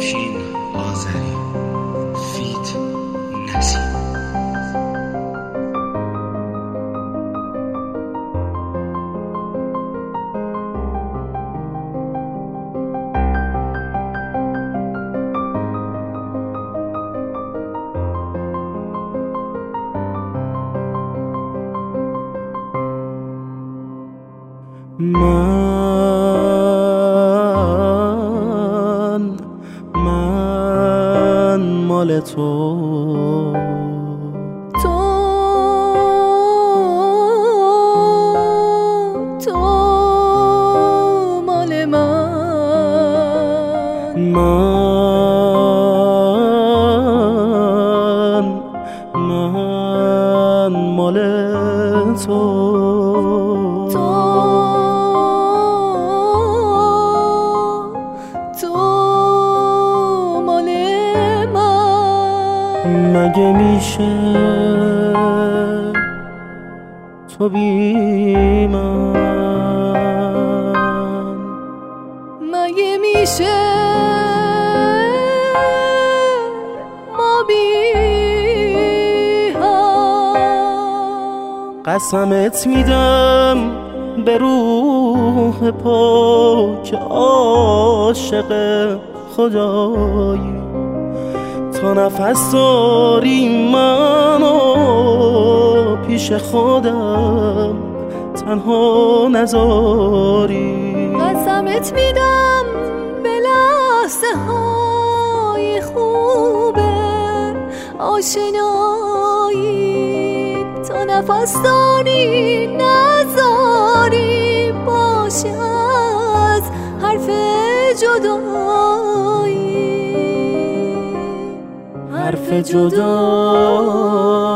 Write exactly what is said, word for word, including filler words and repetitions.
افشین آذری فیت نسیم. من من مال تو تو تو مال من من من مال تو مگه میشه تو بی من، مگه میشه ما بی هم. قسمت میدم به روح پاک عاشق خدایی تا نفس داری منو پیش خودم تنها نذاری. قسمت میدم به لحظه های خوبه آشنایی تا نفس داری نذاری باشه از حرف جدایی، حرف جدایی.